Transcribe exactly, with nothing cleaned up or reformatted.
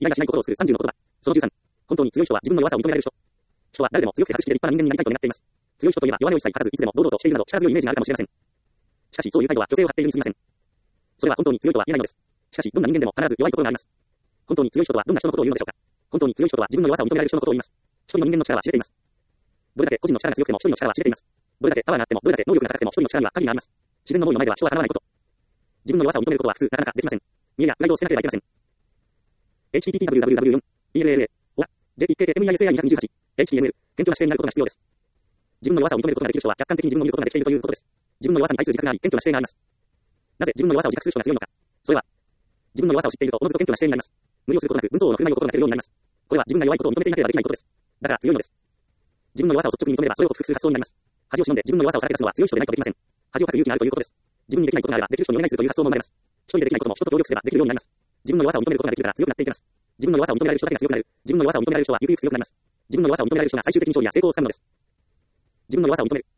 イライラしない心を作るさんじゅうの言葉。そのじゅうさん。本当に強い人は自分の弱さを認められる人。人は誰でも強くて格式で立派な人間になりたいと願っています。強い人といえば弱音を一切吐かずいつでも堂々としているなど力強いイメージがあるかもしれません。しかしそういう態度は虚勢を張っているに過ぎません。それは本当に強いとは言えないのです。しかしどんな人間でも必ず弱いところがあります。本当に強い人とはどんな人のことを言うのでしょうか。本当に強い人とは自分の弱さを認められる人のことを言います。一人の人間の力は知れています。どれだけ個人の力が強くても一人の力は知れています。どれだけパワーがあってもどれだけ能力が高くても一人の力には限りがあります。自然の思いの前では人は叶わないこと。自分の弱さを認めることは普通なかなかできません。見えやプライドを捨てなければいけません。エイチティーティーダブリューダブリューダブリューよん ディーエルエルエー は ジェイピーケーケーエムアイエスエーアイにひゃくにじゅうはち エイチティーエムエル 謙虚な姿勢になることが必要です。自分の弱さを認めることができる人は客観的に自分を見ることができているということです。自分の弱さに対する自覚があり謙虚な姿勢があります。なぜ自分の弱さを自覚する人が強いのか。それは自分の弱さを知っているとおのずと謙虚な姿勢になります。無理をすることなく文章をの振る舞うことができるようになります。これは自分が弱いことを認めていなければできないことです。だから強いのです。自分の弱さを率直に認めればそれを克服する発想になります。恥を忍んで自分の弱さをさらけ出すのは強い人でないとできません。恥をかく勇気があるということです。自分にできないことがあればできる人にお願いするという発想も生まれます。一人でできないことも人と協力すればできるようになります。自分の弱さを認めることができるから強くなっていきます。自分の弱さを認められる人だけが強くなる。自分の弱さを認められる人はゆくゆく強くなります。自分の弱さを認められる人が最終的に勝利や成功をつかむのです。自分の弱さを認める。